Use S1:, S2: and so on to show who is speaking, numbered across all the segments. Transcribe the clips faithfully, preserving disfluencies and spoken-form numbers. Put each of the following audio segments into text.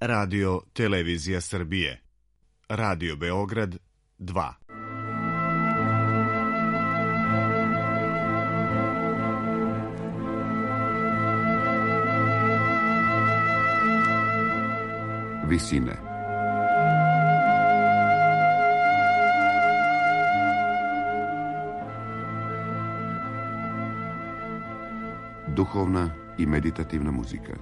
S1: Radio Televizija Srbije, Radio Beograd dva.
S2: Visine. Duhovna i meditativna muzika.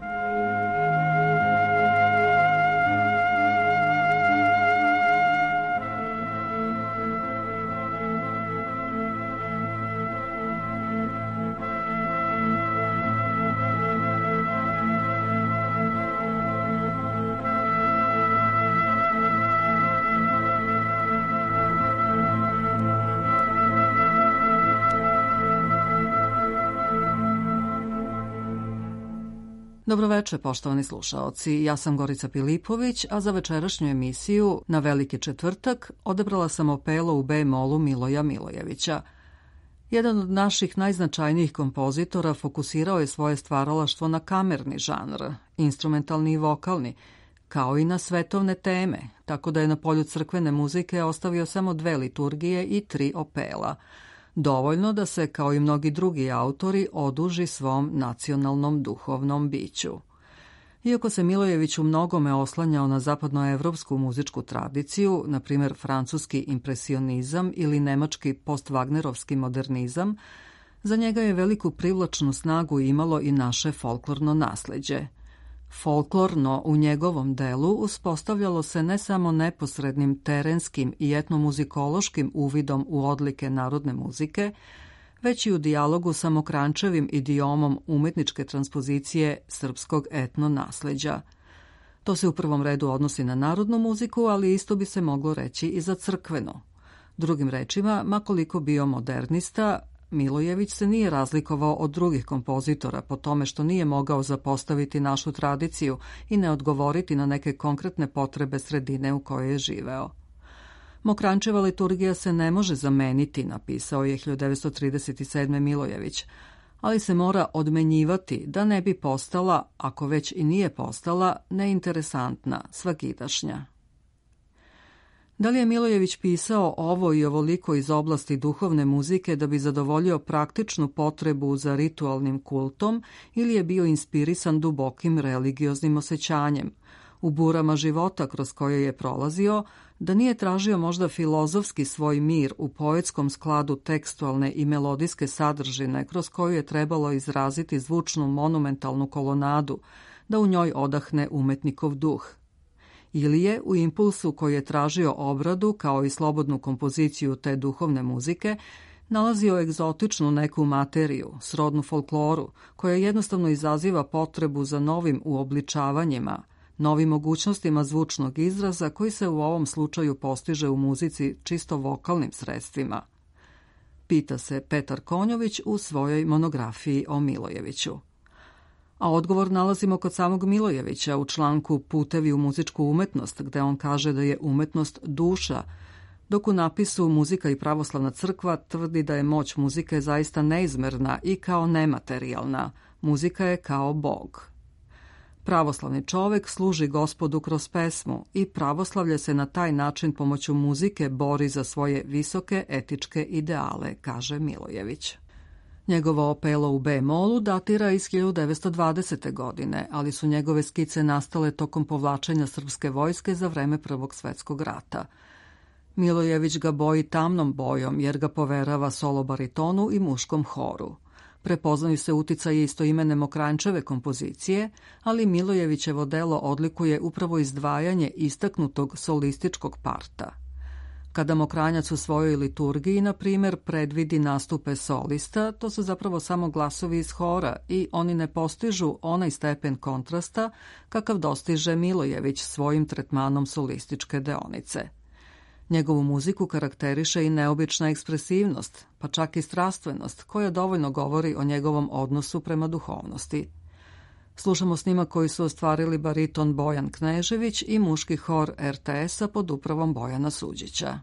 S3: Dobroveče, poštovani slušaoci. Ja sam Gorica Pilipović, a za večerašnju emisiju na Veliki četvrtak odabrala sam opelo u B-molu Miloja Milojevića. Jedan od naših najznačajnijih kompozitora fokusirao je svoje stvaralaštvo na kamerni žanr, instrumentalni i vokalni, kao i na svetovne teme, tako da je na polju crkvene muzike ostavio samo dve liturgije i tri opela. Dovoljno da se, kao i mnogi drugi autori, oduži svom nacionalnom duhovnom biću. Iako se Milojević u mnogome oslanjao na zapadnoevropsku muzičku tradiciju, na primjer francuski impresionizam ili nemački post-vagnerovski modernizam, za njega je veliku privlačnu snagu imalo i naše folklorno nasleđe. Folklorno u njegovom delu uspostavljalo se ne samo neposrednim terenskim i etnomuzikološkim uvidom u odlike narodne muzike, već i u dijalogu sa Mokranjčevim idiomom umetničke transpozicije srpskog etno nasleđa. To se u prvom redu odnosi na narodnu muziku, ali isto bi se moglo reći i za crkvenu. Drugim rečima, makoliko bio modernista, Milojević se nije razlikovao od drugih kompozitora po tome što nije mogao zapostaviti našu tradiciju i ne odgovoriti na neke konkretne potrebe sredine u kojoj je živeo. Mokranjčeva liturgija se ne može zameniti, napisao je hiljadu devetsto trideset sedme. Milojević, ali se mora odmenjivati da ne bi postala, ako već i nije postala, neinteresantna, svakidašnja. Da li je Milojević pisao ovo i ovoliko iz oblasti duhovne muzike da bi zadovoljio praktičnu potrebu za ritualnim kultom ili je bio inspirisan dubokim religioznim osjećanjem, u burama života kroz koje je prolazio, da nije tražio možda filozofski svoj mir u poetskom skladu tekstualne i melodijske sadržine kroz koju je trebalo izraziti zvučnu monumentalnu kolonadu, da u njoj odahne umetnikov duh. Ili je u impulsu koji je tražio obradu kao i slobodnu kompoziciju te duhovne muzike nalazio egzotičnu neku materiju, srodnu folkloru, koja jednostavno izaziva potrebu za novim uobličavanjima, novim mogućnostima zvučnog izraza koji se u ovom slučaju postiže u muzici čisto vokalnim sredstvima. Pita se Petar Konjović u svojoj monografiji o Milojeviću. A odgovor nalazimo kod samog Milojevića u članku Putevi u muzičku umetnost, gde on kaže da je umetnost duša, dok u napisu Muzika i pravoslavna crkva tvrdi da je moć muzike zaista neizmerna i kao nematerijalna. Muzika je kao Bog. Pravoslavni čovek služi Gospodu kroz pesmu i pravoslavlje se na taj način pomoću muzike bori za svoje visoke etičke ideale, kaže Milojević. Njegovo opelo u B-molu datira iz hiljadu devetsto dvadesete. godine, ali su njegove skice nastale tokom povlačenja srpske vojske za vreme Prvog svetskog rata. Milojević ga boji tamnom bojom jer ga poverava solo baritonu i muškom horu. Prepoznaju se uticaji istoimene Mokranjčeve kompozicije, ali Milojevićevo delo odlikuje upravo izdvajanje istaknutog solističkog parta. Kada Mokranjac u svojoj liturgiji, na primjer, predvidi nastupe solista, to su zapravo samo glasovi iz hora i oni ne postižu onaj stepen kontrasta kakav dostiže Milojević svojim tretmanom solističke deonice. Njegovu muziku karakteriše i neobična ekspresivnost, pa čak i strastvenost, koja dovoljno govori o njegovom odnosu prema duhovnosti. Slušamo snimak koji su ostvarili bariton Bojan Knežević i muški hor er te es-a pod upravom Bojana Suđića.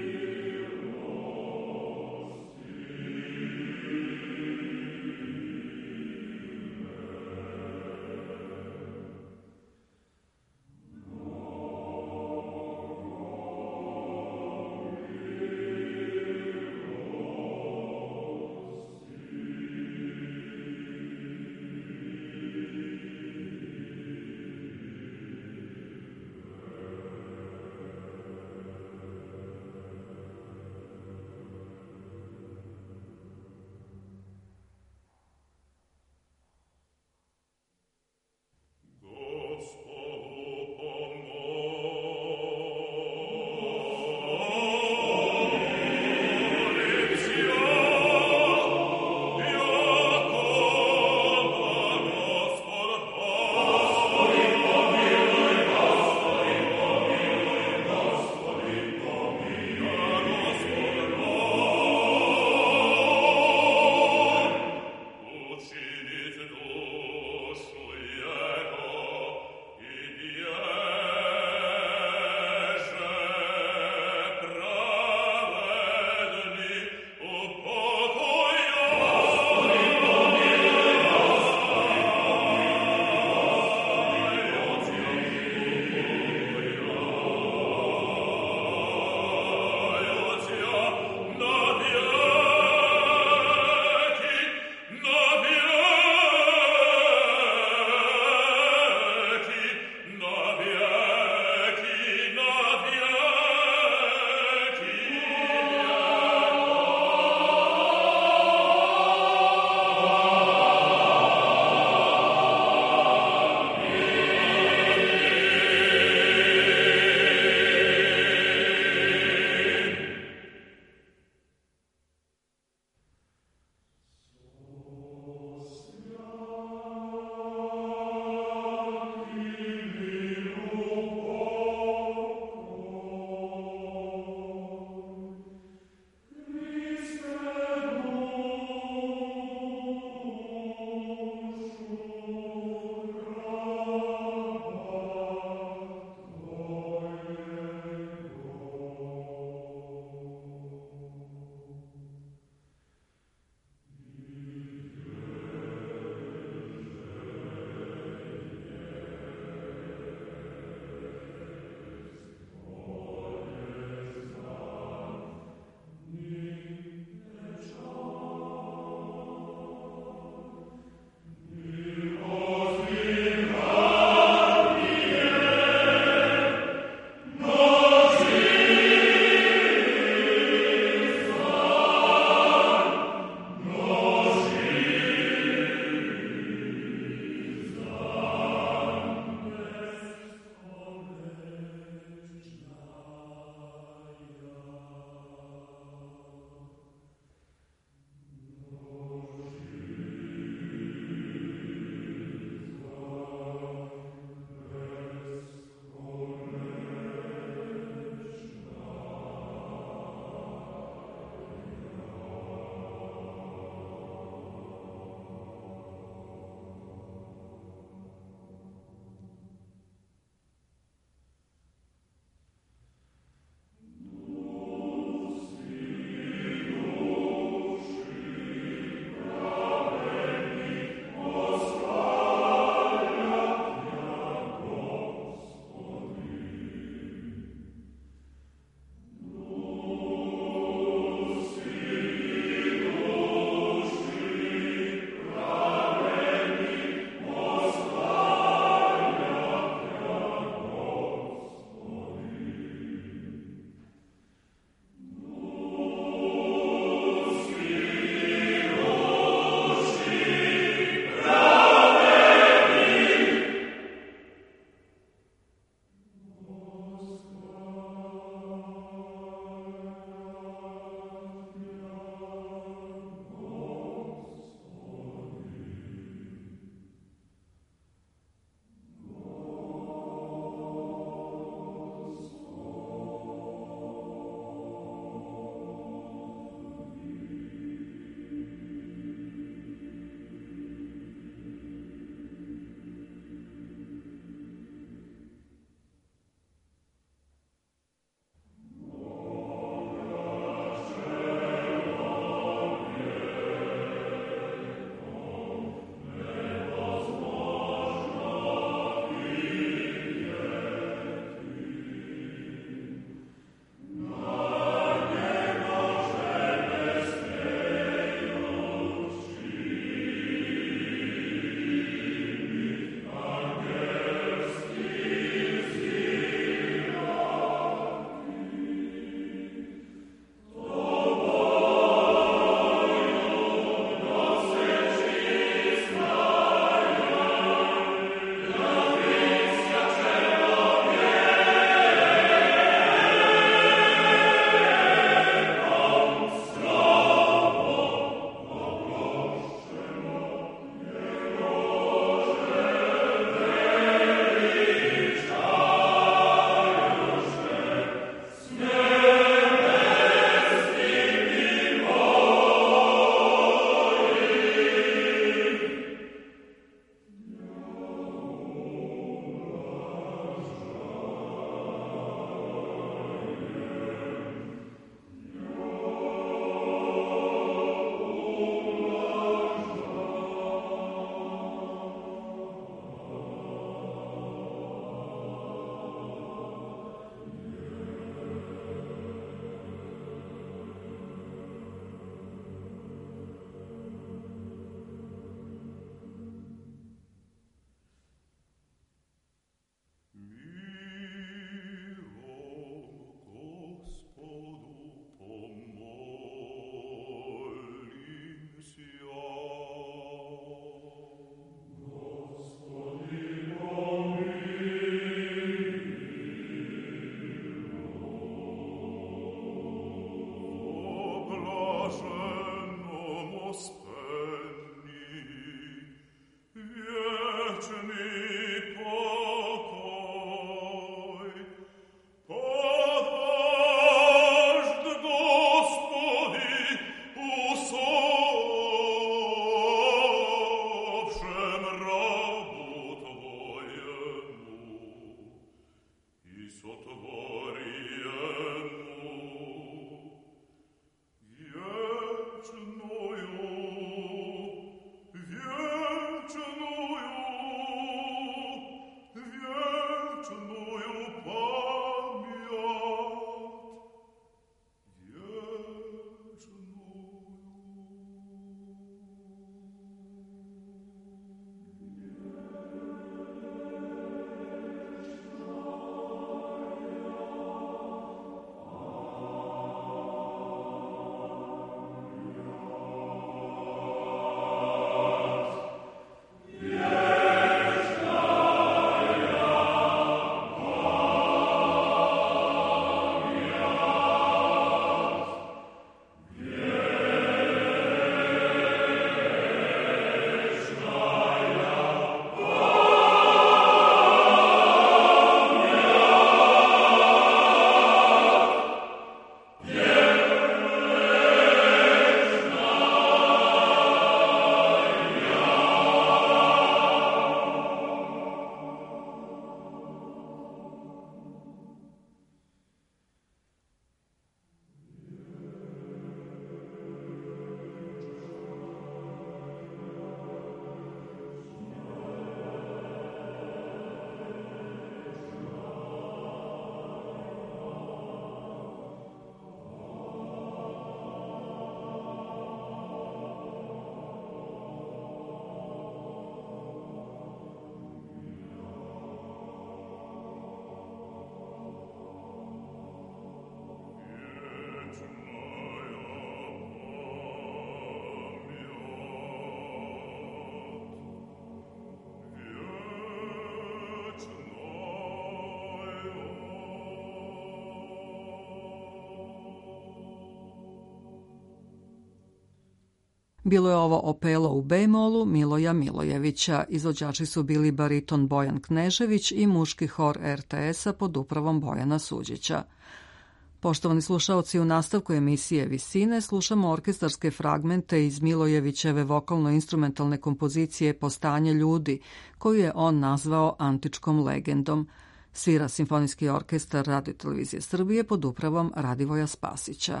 S3: Bilo je ovo Opelo u B-molu Miloja Milojevića. Izvođači su bili bariton Bojan Knežević i muški hor er te es-a pod upravom Bojana Suđića. Poštovani slušaoci, u nastavku emisije Visine slušamo orkestarske fragmente iz Milojevićeve vokalno-instrumentalne kompozicije Postanje ljudi, koju je on nazvao antičkom legendom. Svira Simfonijski orkestar Radio-televizije Srbije pod upravom Radivoja Spasića.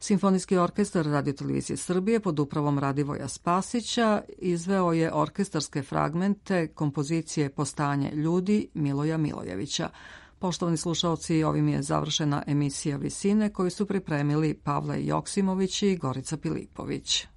S3: Simfonijski orkestar Radiotelevizije Srbije pod upravom Radivoja Spasića izveo je orkestarske fragmente kompozicije Postanje ljudi Miloja Milojevića. Poštovani slušaoci, ovim je završena emisija Visine koju su pripremili Pavle Joksimović i Gorica Pilipović.